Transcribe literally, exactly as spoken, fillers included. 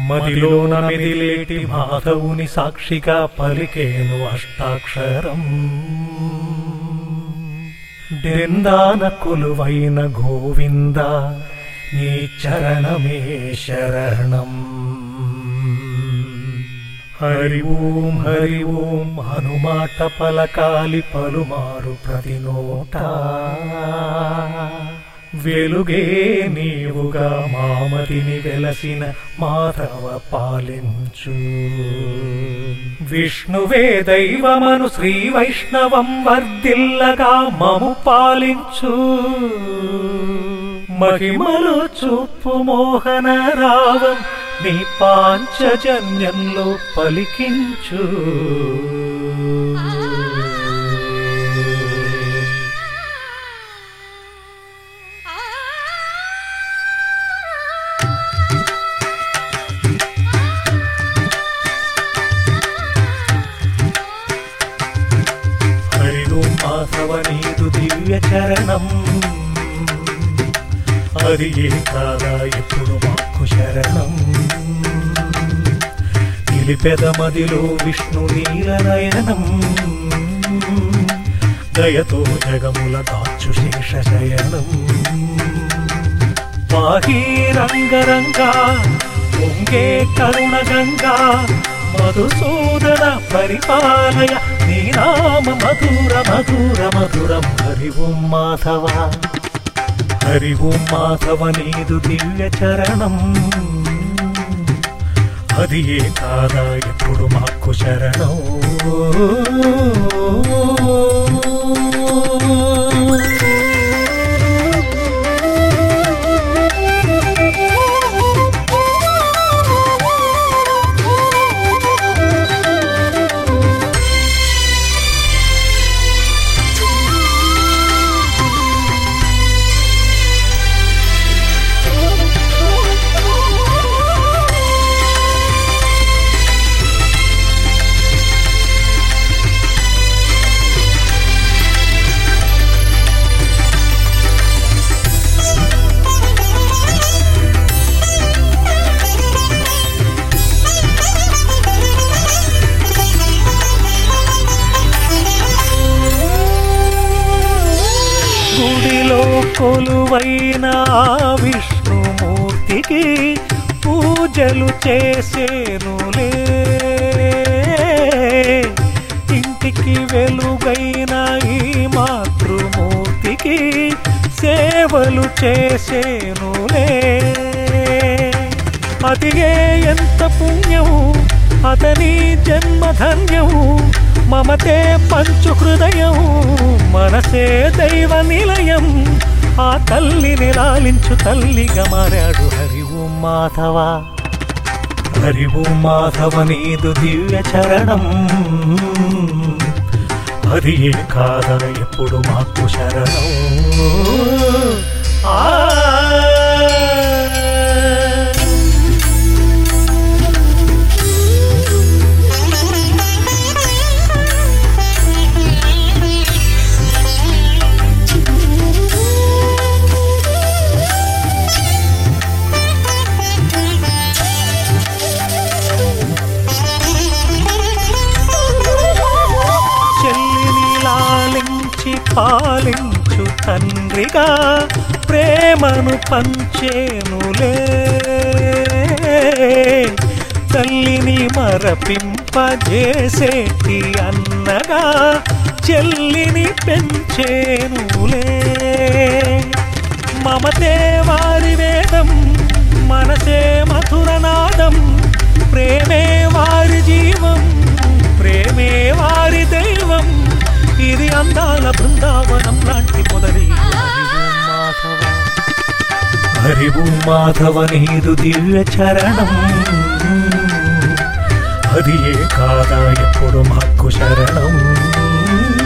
మదిలోన మెదిలేటి మాధవుని సాక్షిగా పలికేను అష్టాక్షరం. దెందాన కొలువైన గోవింద నీ చరణమే శరణం. హరి ఓం హరి ఓం హనుమాట పలకాలి పలుమారు ప్రతి నోట. వెలుగే నీవుగా మామతిని వెలసిన మాధవ పాలించు. విష్ణువే దైవమను శ్రీ వైష్ణవం వర్ధిల్లగా మము పాలించు. మహిమలు చూపు మోహన రావం నీ పాంచజన్యంలో పలికించు. మాధవ నీదు దివ్య చరణం. అది ఏ కాదా ఎప్పుడు మాకు శరణం. నిలిపెదమదిలో విష్ణు నీలనయనం. దయతో జగముల దాచు శేష శయనం. పాహీ రంగరంగా పొంగే కరుణ గంగా. మధుసూదన పరిపాలయ నీ నామ మధుర మధుర మధురం. హరి ఓం మాధవ హరి ఓం మాధవ నీదు దివ్య చరణం. అది ఏ కాదా ఎప్పుడు మాకు శరణం. కొలువైన విష్ణుమూర్తికి పూజలు చేసేనులే. ఇంటికి వెలుగైన ఈ మాతృమూర్తికి సేవలు చేసేనులే. అదిగే ఎంత పుణ్యం అతని జన్మధన్యం. మమతే పంచు హృదయం మనసే దైవ నిలయం. ఆ తల్లిని లాలించు తల్లిగా మారాడు హరి ఓం మాధవ. హరి ఓం మాధవ నీదు దివ్య చరణం. అది ఏ కాదా ఎప్పుడు మాకు శరణం. ఆ పాలించు తండ్రిగా ప్రేమను పంచేనులే. తల్లిని మరపింపజేసేటి అన్నగా చెల్లిని పెంచేనులే. మమతే వారి వేదం మనసే మధురనాదం. ప్రేమే వారి జీవం ప్రేమే వారి దైవం. ఇది అందాల బృందావనం లాంటి మొదలి మాధవ. హరి ఓం మాధవ నీదు దివ్య చరణం. అది ఏ కాదా ఎప్పుడు మాకు శరణం.